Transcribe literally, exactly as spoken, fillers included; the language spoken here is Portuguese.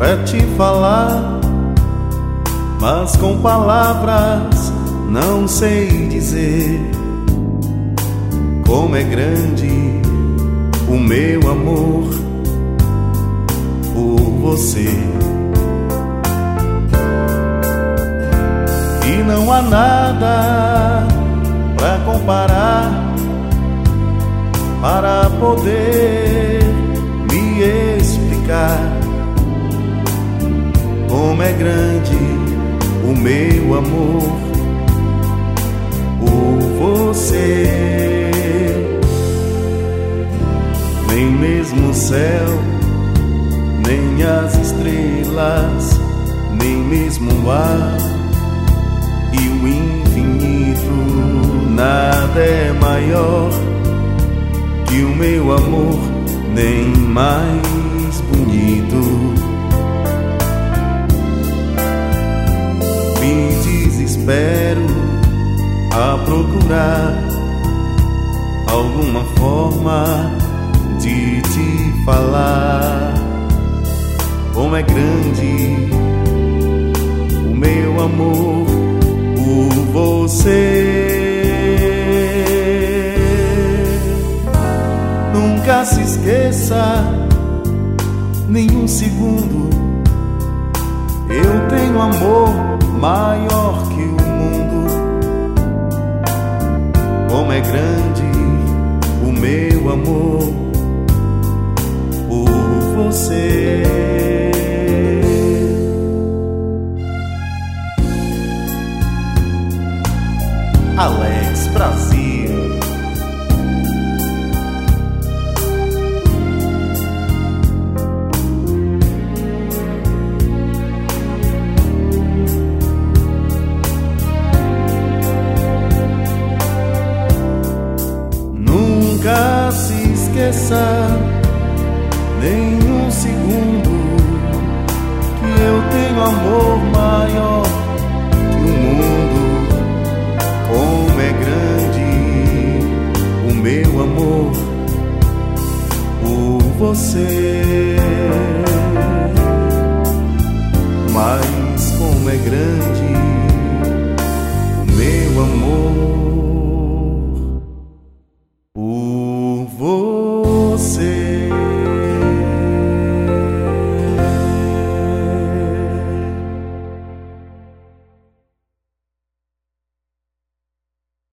pra te falar, mas com palavras não sei dizer como é grande o meu amor por você. E não há nada pra comparar, para poder me explicar como é grande o meu amor por você. Nem mesmo o céu, nem as estrelas, nem mesmo o ar e o infinito, nada é maior que o meu amor, nem mais bonito. Me desespero a procurar alguma forma de te falar como é grande o meu amor por você. Nunca se esqueça, nenhum segundo, eu tenho amor maior que o mundo. Como é grande o meu amor por você. Alex Brasil. Nunca se esqueça, nenhum segundo, que eu tenho amor maior que o mundo. Como é grande o meu amor por você. Mas como é grande